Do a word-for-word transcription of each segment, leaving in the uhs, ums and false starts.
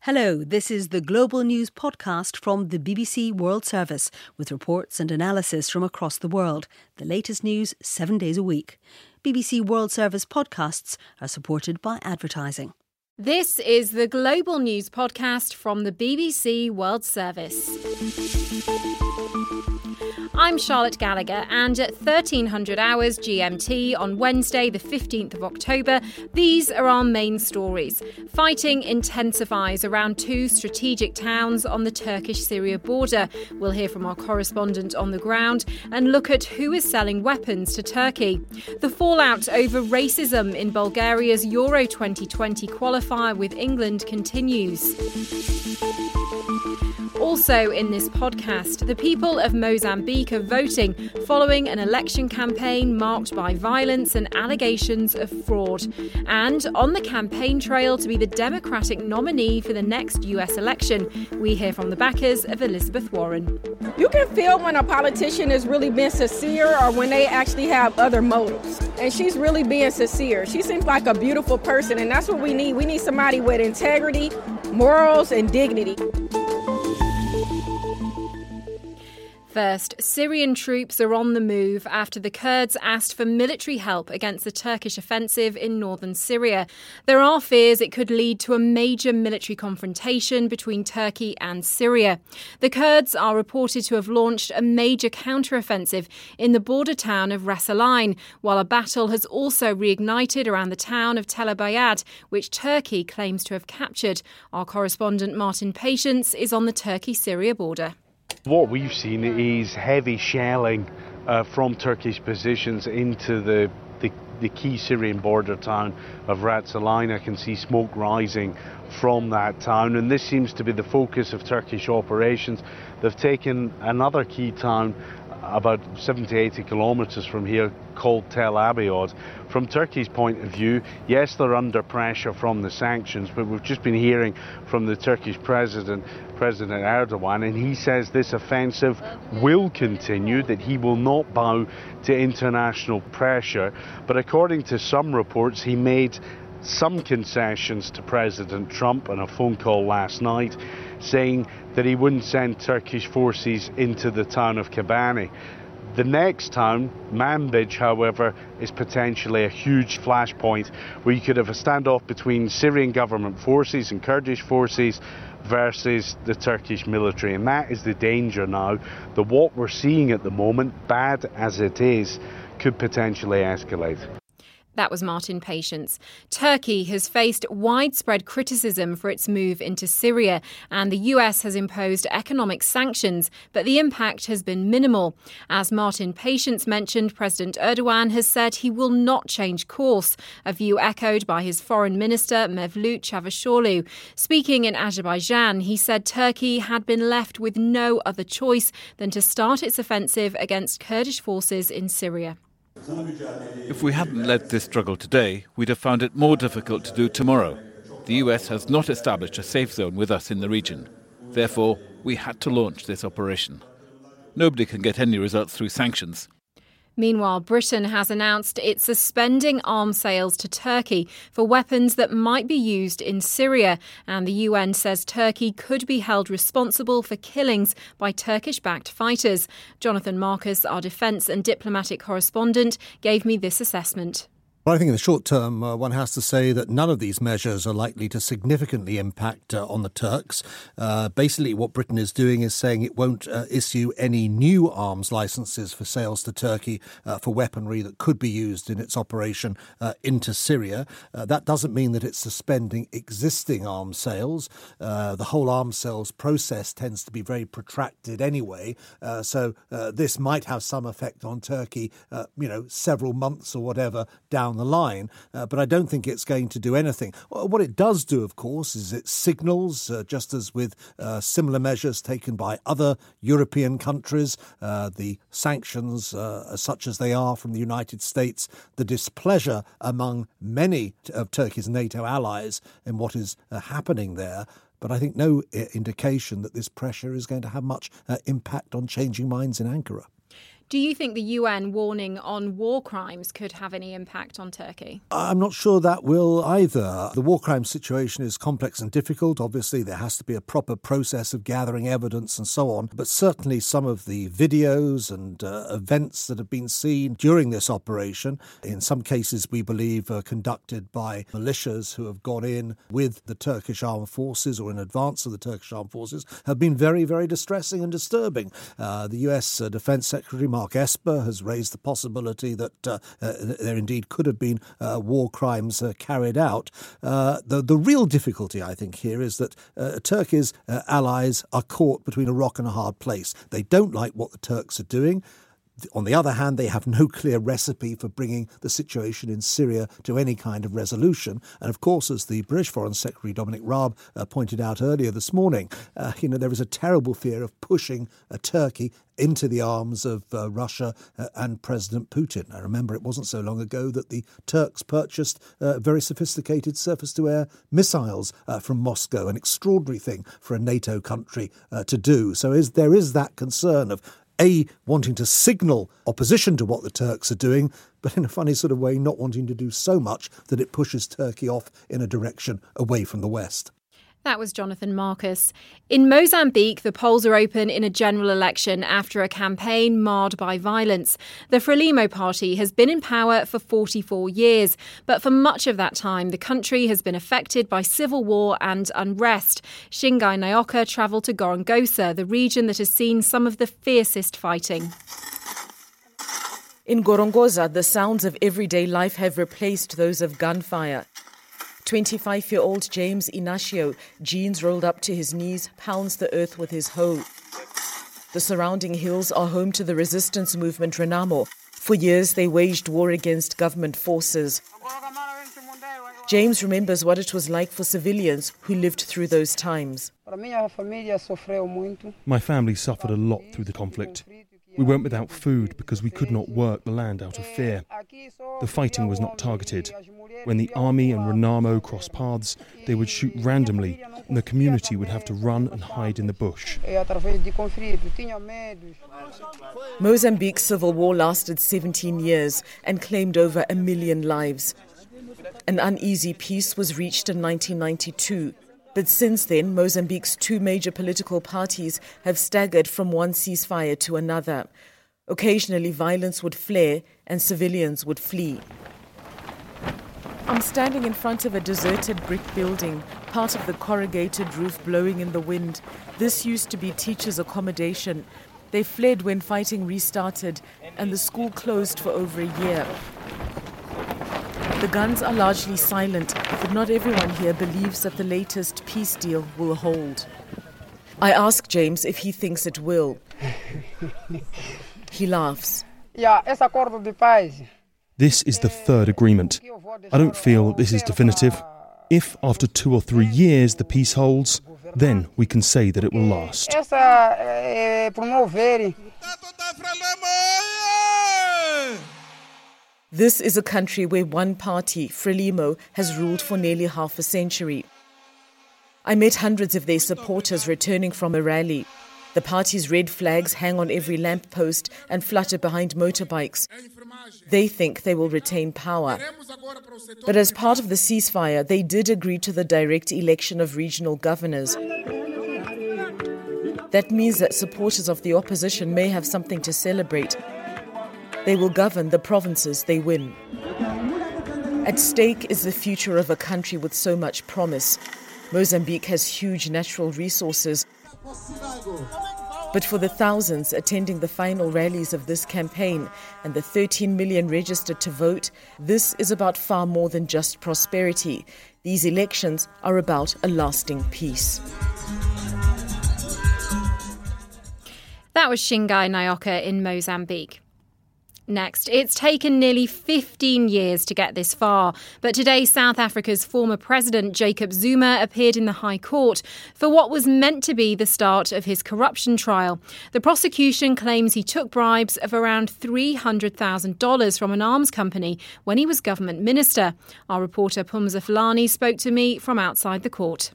Hello, this is the Global News podcast from the B B C World Service with reports and analysis from across the world. The latest news seven days a week. B B C World Service podcasts are supported by advertising. This is the Global News podcast from the B B C World Service. I'm Charlotte Gallagher, and at thirteen hundred hours G M T on Wednesday the fifteenth of October, these are our main stories. Fighting intensifies around two strategic towns on the Turkish-Syria border. We'll hear from our correspondent on the ground and look at who is selling weapons to Turkey. The fallout over racism in Bulgaria's Euro twenty twenty qualifier with England continues. Also in this podcast, the people of Mozambique are voting following an election campaign marked by violence and allegations of fraud. And on the campaign trail to be the Democratic nominee for the next U S election, we hear from the backers of Elizabeth Warren. You can feel when a politician is really being sincere or when they actually have other motives. And she's really being sincere. She seems like a beautiful person, and that's what we need. We need somebody with integrity, morals, and dignity. First, Syrian troops are on the move after the Kurds asked for military help against the Turkish offensive in northern Syria. There are fears it could lead to a major military confrontation between Turkey and Syria. The Kurds are reported to have launched a major counter-offensive in the border town of Ras Al Ain, while a battle has also reignited around the town of Tel Abyad, which Turkey claims to have captured. Our correspondent Martin Patience is on the Turkey-Syria border. What we've seen is heavy shelling uh, from Turkish positions into the, the the key Syrian border town of Ras Al Ain. I can see smoke rising from that town, and this seems to be the focus of Turkish operations. They've taken another key town about seventy, eighty kilometres from here called Tel Abyad. From Turkey's point of view, yes, they're under pressure from the sanctions, but we've just been hearing from the Turkish president, President Erdogan, and he says this offensive will continue, that he will not bow to international pressure. But according to some reports, he made some concessions to President Trump on a phone call last night, saying that he wouldn't send Turkish forces into the town of Kobani. The next town, Manbij, however, is potentially a huge flashpoint where you could have a standoff between Syrian government forces and Kurdish forces versus the Turkish military. And that is the danger now, that what we're seeing at the moment, bad as it is, could potentially escalate. That was Martin Patience. Turkey has faced widespread criticism for its move into Syria, and the U S has imposed economic sanctions, but the impact has been minimal. As Martin Patience mentioned, President Erdogan has said he will not change course, a view echoed by his foreign minister, Mevlut Çavuşoğlu. Speaking in Azerbaijan, he said Turkey had been left with no other choice than to start its offensive against Kurdish forces in Syria. If we hadn't led this struggle today, we'd have found it more difficult to do tomorrow. The U S has not established a safe zone with us in the region. Therefore, we had to launch this operation. Nobody can get any results through sanctions. Meanwhile, Britain has announced it's suspending arms sales to Turkey for weapons that might be used in Syria, and the U N says Turkey could be held responsible for killings by Turkish-backed fighters. Jonathan Marcus, our defence and diplomatic correspondent, gave me this assessment. Well, I think in the short term, uh, one has to say that none of these measures are likely to significantly impact uh, on the Turks. Uh, basically, what Britain is doing is saying it won't uh, issue any new arms licenses for sales to Turkey uh, for weaponry that could be used in its operation uh, into Syria. Uh, that doesn't mean that it's suspending existing arms sales. Uh, the whole arms sales process tends to be very protracted anyway. Uh, so uh, this might have some effect on Turkey, uh, you know, several months or whatever down the line, uh, but I don't think it's going to do anything. What it does do, of course, is it signals, uh, just as with uh, similar measures taken by other European countries, uh, the sanctions, uh, such as they are from the United States, the displeasure among many of Turkey's NATO allies in what is uh, happening there. But I think no indication that this pressure is going to have much uh, impact on changing minds in Ankara. Do you think the U N warning on war crimes could have any impact on Turkey? I'm not sure that will either. The war crime situation is complex and difficult. Obviously, there has to be a proper process of gathering evidence and so on. But certainly some of the videos and uh, events that have been seen during this operation, in some cases we believe are conducted by militias who have gone in with the Turkish armed forces or in advance of the Turkish armed forces, have been very, very distressing and disturbing. Uh, the U S uh, Defense Secretary Mark Esper has raised the possibility that uh, uh, there indeed could have been uh, war crimes uh, carried out. Uh, the, the real difficulty, I think, here is that uh, Turkey's uh, allies are caught between a rock and a hard place. They don't like what the Turks are doing. On the other hand, they have no clear recipe for bringing the situation in Syria to any kind of resolution. And of course, as the British Foreign Secretary Dominic Raab uh, pointed out earlier this morning, uh, you know, there is a terrible fear of pushing uh, Turkey into the arms of uh, Russia uh, and President Putin. I remember it wasn't so long ago that the Turks purchased uh, very sophisticated surface-to-air missiles uh, from Moscow, an extraordinary thing for a NATO country uh, to do. So is, there is that concern of A, wanting to signal opposition to what the Turks are doing, but in a funny sort of way not wanting to do so much that it pushes Turkey off in a direction away from the West. That was Jonathan Marcus. In Mozambique, the polls are open in a general election after a campaign marred by violence. The Frelimo party has been in power for forty-four years, but for much of that time, the country has been affected by civil war and unrest. Shingai Naoka travelled to Gorongosa, the region that has seen some of the fiercest fighting. In Gorongosa, the sounds of everyday life have replaced those of gunfire. twenty-five-year-old James Inacio, jeans rolled up to his knees, pounds the earth with his hoe. The surrounding hills are home to the resistance movement Renamo. For years, they waged war against government forces. James remembers what it was like for civilians who lived through those times. My family suffered a lot through the conflict. We went without food because we could not work the land out of fear. The fighting was not targeted. When the army and Renamo crossed paths, they would shoot randomly and the community would have to run and hide in the bush. Mozambique's civil war lasted seventeen years and claimed over a million lives. An uneasy peace was reached in nineteen ninety-two. But since then, Mozambique's two major political parties have staggered from one ceasefire to another. Occasionally, violence would flare and civilians would flee. I'm standing in front of a deserted brick building, part of the corrugated roof blowing in the wind. This used to be teachers' accommodation. They fled when fighting restarted, and the school closed for over a year. The guns are largely silent, but not everyone here believes that the latest peace deal will hold. I ask James if he thinks it will. He laughs. This is the third agreement. I don't feel this is definitive. If after two or three years the peace holds, then we can say that it will last. This is a country where one party, Frelimo, has ruled for nearly half a century. I met hundreds of their supporters returning from a rally. The party's red flags hang on every lamppost and flutter behind motorbikes. They think they will retain power. But as part of the ceasefire, they did agree to the direct election of regional governors. That means that supporters of the opposition may have something to celebrate. They will govern the provinces they win. At stake is the future of a country with so much promise. Mozambique has huge natural resources. But for the thousands attending the final rallies of this campaign and the thirteen million registered to vote, this is about far more than just prosperity. These elections are about a lasting peace. That was Shingai Naoka in Mozambique. Next, it's taken nearly fifteen years to get this far, but today South Africa's former president Jacob Zuma appeared in the High Court for what was meant to be the start of his corruption trial. The prosecution claims he took bribes of around three hundred thousand dollars from an arms company when he was government minister. Our reporter Pumza Fulani spoke to me from outside the court.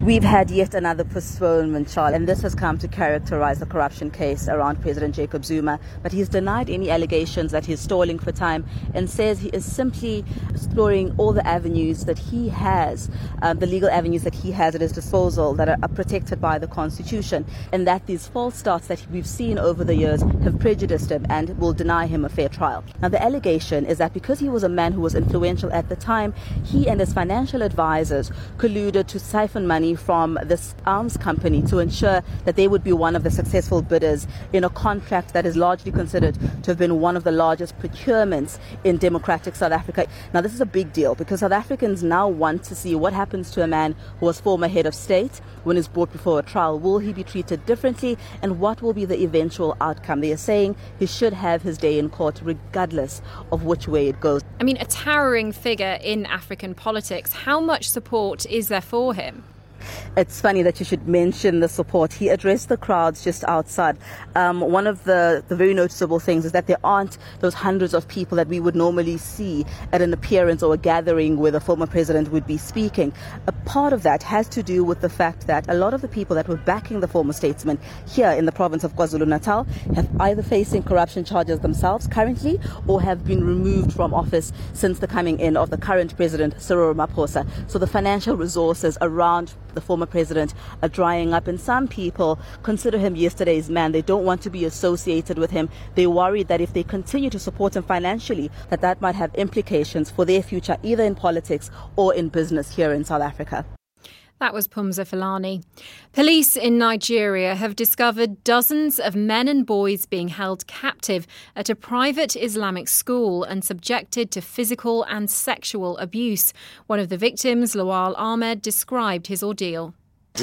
We've had yet another postponement, Charles, and this has come to characterize the corruption case around President Jacob Zuma. But he's denied any allegations that he's stalling for time and says he is simply exploring all the avenues that he has, um, the legal avenues that he has at his disposal that are, are protected by the Constitution, and that these false starts that we've seen over the years have prejudiced him and will deny him a fair trial. Now, the allegation is that because he was a man who was influential at the time, he and his financial advisors colluded to siphon money from this arms company to ensure that they would be one of the successful bidders in a contract that is largely considered to have been one of the largest procurements in democratic South Africa. Now, this is a big deal because South Africans now want to see what happens to a man who was former head of state when he's brought before a trial. Will he be treated differently, and what will be the eventual outcome? They are saying he should have his day in court regardless of which way it goes. I mean, a towering figure in African politics. How much support is there for him? It's funny that you should mention the support. He addressed the crowds just outside. Um, one of the, the very noticeable things is that there aren't those hundreds of people that we would normally see at an appearance or a gathering where the former president would be speaking. A part of that has to do with the fact that a lot of the people that were backing the former statesman here in the province of KwaZulu-Natal have either facing corruption charges themselves currently or have been removed from office since the coming in of the current president, Cyril Ramaphosa. So the financial resources around the former president are drying up, and some people consider him yesterday's man. They don't want to be associated with him. They're worried that if they continue to support him financially, that that might have implications for their future, either in politics or in business here in South Africa. That was Pumza Fulani. Police in Nigeria have discovered dozens of men and boys being held captive at a private Islamic school and subjected to physical and sexual abuse. One of the victims, Lawal Ahmed, described his ordeal.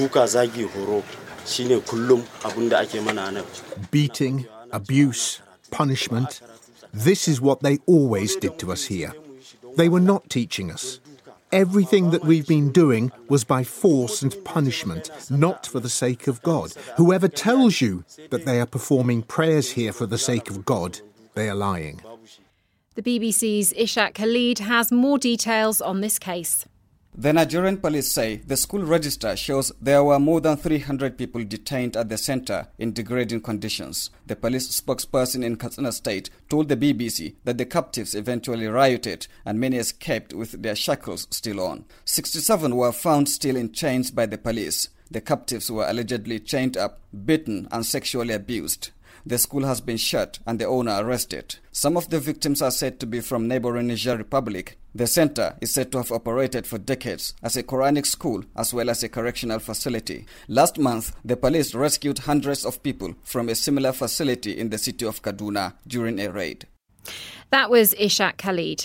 Beating, abuse, punishment. This is what they always did to us here. They were not teaching us. Everything that we've been doing was by force and punishment, not for the sake of God. Whoever tells you that they are performing prayers here for the sake of God, they are lying. The B B C's Ishak Khalid has more details on this case. The Nigerian police say the school register shows there were more than three hundred people detained at the centre in degrading conditions. The police spokesperson in Katsina State told the B B C that the captives eventually rioted and many escaped with their shackles still on. sixty-seven were found still in chains by the police. The captives were allegedly chained up, beaten and sexually abused. The school has been shut and the owner arrested. Some of the victims are said to be from neighbouring Niger Republic. The centre is said to have operated for decades as a Quranic school as well as a correctional facility. Last month, the police rescued hundreds of people from a similar facility in the city of Kaduna during a raid. That was Ishak Khalid.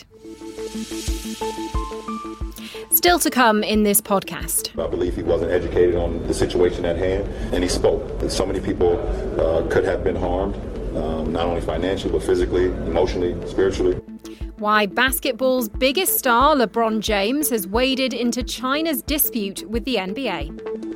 Still to come in this podcast. I believe he wasn't educated on the situation at hand, and he spoke. So many people uh, could have been harmed, um, not only financially, but physically, emotionally, spiritually. Why basketball's biggest star, LeBron James, has waded into China's dispute with the N B A.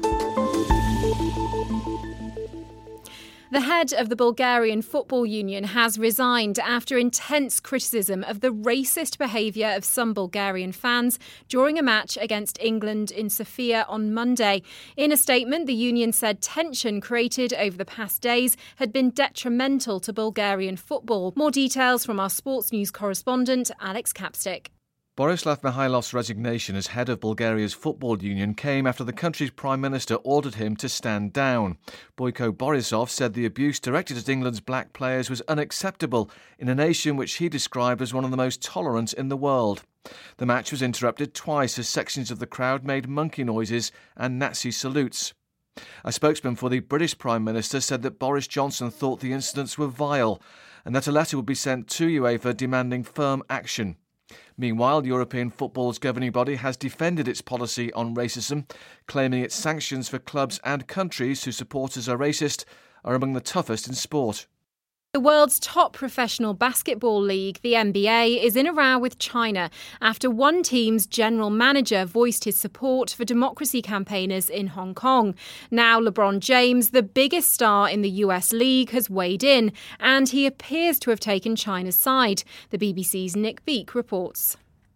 The head of the Bulgarian Football Union has resigned after intense criticism of the racist behaviour of some Bulgarian fans during a match against England in Sofia on Monday. In a statement, the union said tension created over the past days had been detrimental to Bulgarian football. More details from our sports news correspondent, Alex Capstick. Borislav Mihailov's resignation as head of Bulgaria's football union came after the country's prime minister ordered him to stand down. Boyko Borisov said the abuse directed at England's black players was unacceptable in a nation which he described as one of the most tolerant in the world. The match was interrupted twice as sections of the crowd made monkey noises and Nazi salutes. A spokesman for the British Prime Minister said that Boris Johnson thought the incidents were vile and that a letter would be sent to UEFA demanding firm action. Meanwhile, European football's governing body has defended its policy on racism, claiming its sanctions for clubs and countries whose supporters are racist are among the toughest in sport. The world's top professional basketball league, the N B A, is in a row with China after one team's general manager voiced his support for democracy campaigners in Hong Kong. Now LeBron James, the biggest star in the U S league, has weighed in, and he appears to have taken China's side. The B B C's Nick Beak reports.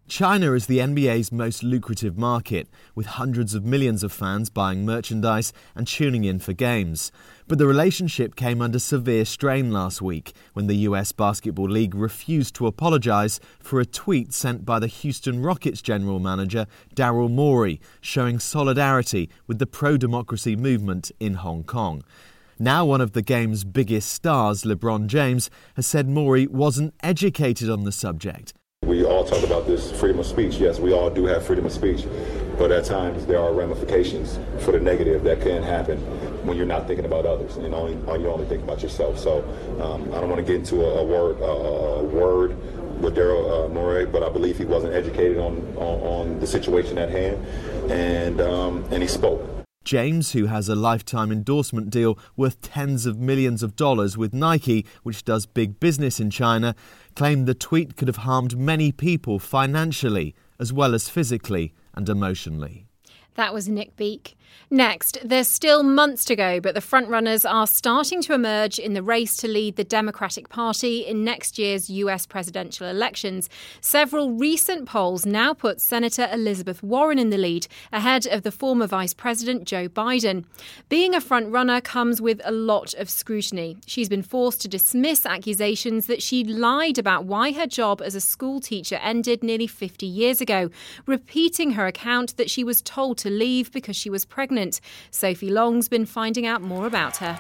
China is the N B A's most lucrative market, with hundreds of millions of fans buying merchandise and tuning in for games. But the relationship came under severe strain last week when the U S Basketball League refused to apologise for a tweet sent by the Houston Rockets general manager Daryl Morey, showing solidarity with the pro-democracy movement in Hong Kong. Now one of the game's biggest stars, LeBron James, has said Morey wasn't educated on the subject. We all talk about this freedom of speech. Yes, we all do have freedom of speech, but at times there are ramifications for the negative that can happen when you're not thinking about others and only, you only think about yourself. So um, I don't want to get into a, a word uh, a word with Daryl uh, Morey, but I believe he wasn't educated on, on, on the situation at hand, and um, and he spoke. James, who has a lifetime endorsement deal worth tens of millions of dollars with Nike, which does big business in China, claimed the tweet could have harmed many people financially, as well as physically and emotionally. That was Nick Beake. Next, there's still months to go, but the frontrunners are starting to emerge in the race to lead the Democratic Party in next year's U S presidential elections. Several recent polls now put Senator Elizabeth Warren in the lead, ahead of the former Vice President Joe Biden. Being a frontrunner comes with a lot of scrutiny. She's been forced to dismiss accusations that she lied about why her job as a school teacher ended nearly fifty years ago, repeating her account that she was told to leave because she was pregnant. Sophie Long's been finding out more about her.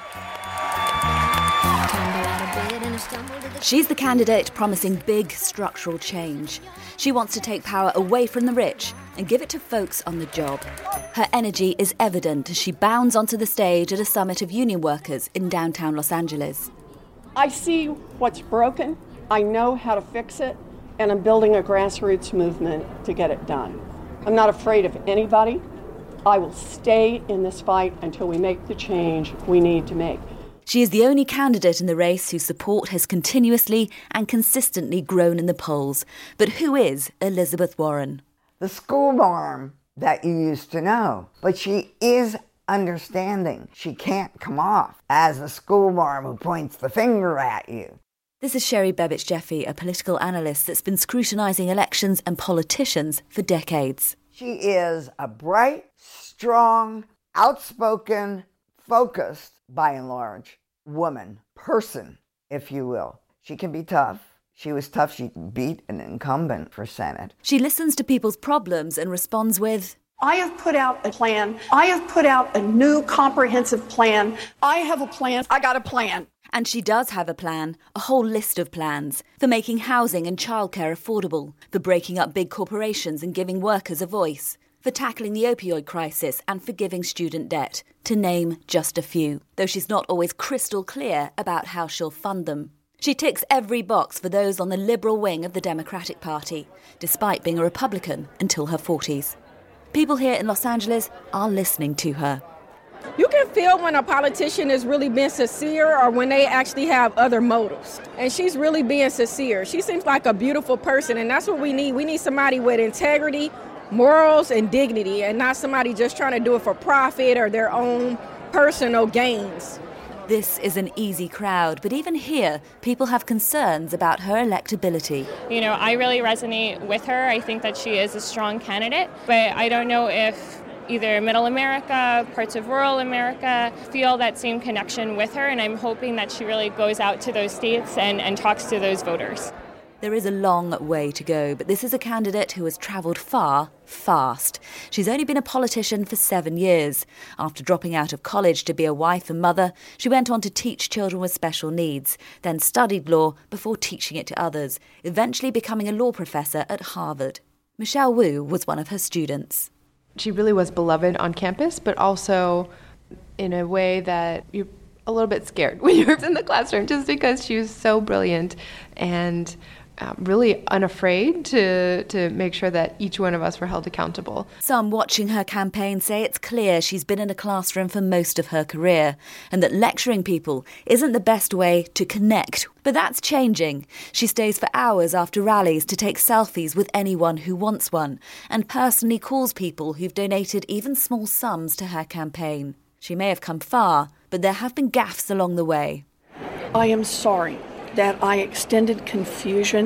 She's the candidate promising big structural change. She wants to take power away from the rich and give it to folks on the job. Her energy is evident as she bounds onto the stage at a summit of union workers in downtown Los Angeles. I see what's broken, I know how to fix it, and I'm building a grassroots movement to get it done. I'm not afraid of anybody. I will stay in this fight until we make the change we need to make. She is the only candidate in the race whose support has continuously and consistently grown in the polls. But who is Elizabeth Warren? The school marm that you used to know. But she is understanding. She can't come off as a school marm who points the finger at you. This is Sherry Bebbich-Jeffy, a political analyst that's been scrutinising elections and politicians for decades. She is a bright, strong, outspoken, focused, by and large, woman, person, if you will. She can be tough. She was tough. She beat an incumbent for Senate. She listens to people's problems and responds with, I have put out a plan. I have put out a new comprehensive plan. I have a plan. I got a plan. And she does have a plan, a whole list of plans, for making housing and childcare affordable, for breaking up big corporations and giving workers a voice, for tackling the opioid crisis and forgiving student debt, to name just a few, though she's not always crystal clear about how she'll fund them. She ticks every box for those on the liberal wing of the Democratic Party, despite being a Republican until her forties. People here in Los Angeles are listening to her. You can feel when a politician is really being sincere or when they actually have other motives. And she's really being sincere. She seems like a beautiful person, and that's what we need. We need somebody with integrity, morals, and dignity, and not somebody just trying to do it for profit or their own personal gains. This is an easy crowd, but even here, people have concerns about her electability. You know, I really resonate with her. I think that she is a strong candidate, but I don't know if either middle America, parts of rural America feel that same connection with her, and I'm hoping that she really goes out to those states and, and talks to those voters. There is a long way to go, but this is a candidate who has travelled far, fast. She's only been a politician for seven years. After dropping out of college to be a wife and mother, she went on to teach children with special needs, then studied law before teaching it to others, eventually becoming a law professor at Harvard. Michelle Wu was one of her students. She really was beloved on campus, but also in a way that you're a little bit scared when you're in the classroom, just because she was so brilliant and uh, really unafraid to, to make sure that each one of us were held accountable. Some watching her campaign say it's clear she's been in a classroom for most of her career and that lecturing people isn't the best way to connect. But that's changing. She stays for hours after rallies to take selfies with anyone who wants one and personally calls people who've donated even small sums to her campaign. She may have come far, but there have been gaffes along the way. I am sorry that I extended confusion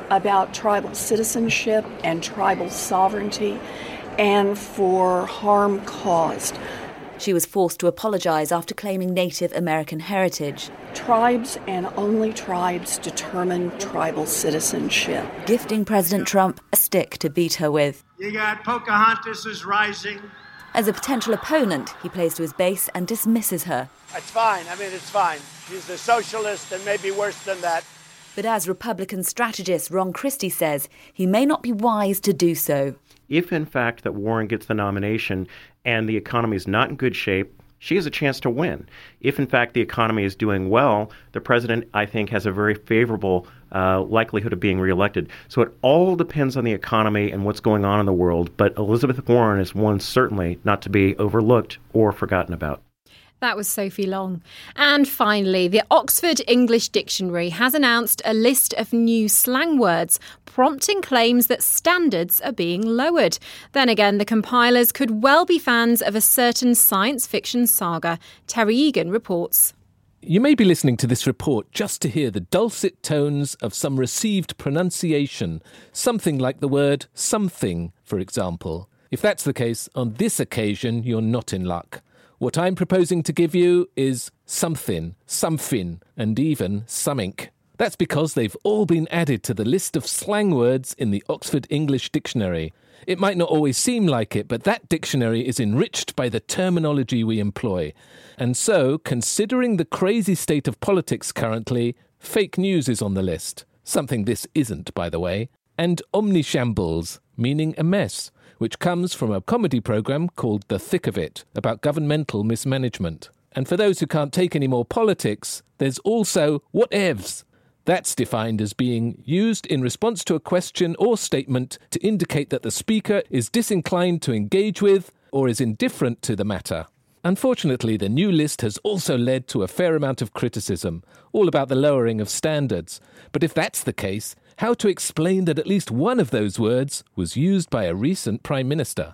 about tribal citizenship and tribal sovereignty and for harm caused. She was forced to apologise after claiming Native American heritage. Tribes and only tribes determine tribal citizenship. Gifting President Trump a stick to beat her with. You got Pocahontas is rising. As a potential opponent, he plays to his base and dismisses her. It's fine. I mean, it's fine. She's a socialist and maybe worse than that. But as Republican strategist Ron Christie says, he may not be wise to do so. If, in fact, that Warren gets the nomination and the economy is not in good shape, she has a chance to win. If, in fact, the economy is doing well, the president, I think, has a very favorable uh, likelihood of being reelected. So it all depends on the economy and what's going on in the world. But Elizabeth Warren is one certainly not to be overlooked or forgotten about. That was Sophie Long. And finally, the Oxford English Dictionary has announced a list of new slang words, prompting claims that standards are being lowered. Then again, the compilers could well be fans of a certain science fiction saga. Terry Egan reports. You may be listening to this report just to hear the dulcet tones of some received pronunciation, something like the word something, for example. If that's the case, on this occasion, you're not in luck. What I'm proposing to give you is something, somefin, and even summink. That's because they've all been added to the list of slang words in the Oxford English Dictionary. It might not always seem like it, but that dictionary is enriched by the terminology we employ. And so, considering the crazy state of politics currently, fake news is on the list. Something this isn't, by the way. And omnishambles, meaning a mess, which comes from a comedy programme called The Thick of It, about governmental mismanagement. And for those who can't take any more politics, there's also whatevs. That's defined as being used in response to a question or statement to indicate that the speaker is disinclined to engage with or is indifferent to the matter. Unfortunately, the new list has also led to a fair amount of criticism, all about the lowering of standards. But if that's the case, how to explain that at least one of those words was used by a recent Prime Minister?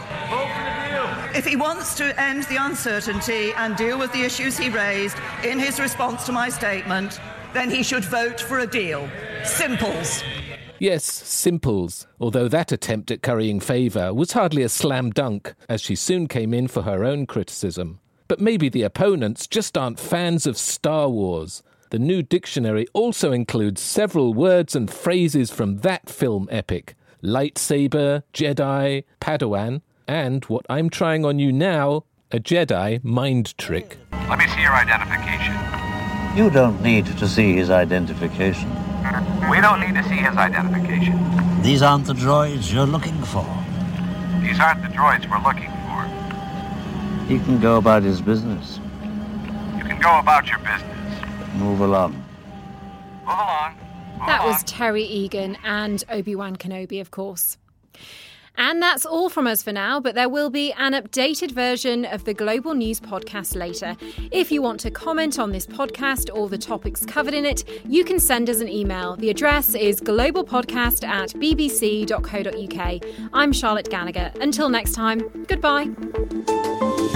If he wants to end the uncertainty and deal with the issues he raised in his response to my statement, then he should vote for a deal. Simples. Yes, simples, although that attempt at currying favour was hardly a slam dunk, as she soon came in for her own criticism. But maybe the opponents just aren't fans of Star Wars. The new dictionary also includes several words and phrases from that film epic. Lightsaber, Jedi, Padawan, and what I'm trying on you now, a Jedi mind trick. Let me see your identification. You don't need to see his identification. We don't need to see his identification. These aren't the droids you're looking for. These aren't the droids we're looking for. He can go about his business. You can go about your business. Move along. Move along. Move that along. was Terry Egan and Obi-Wan Kenobi, of course. And that's all from us for now, but there will be an updated version of the Global News podcast later. If you want to comment on this podcast or the topics covered in it, you can send us an email. The address is globalpodcast at bbc dot co dot uk. I'm Charlotte Gallagher. Until next time, goodbye.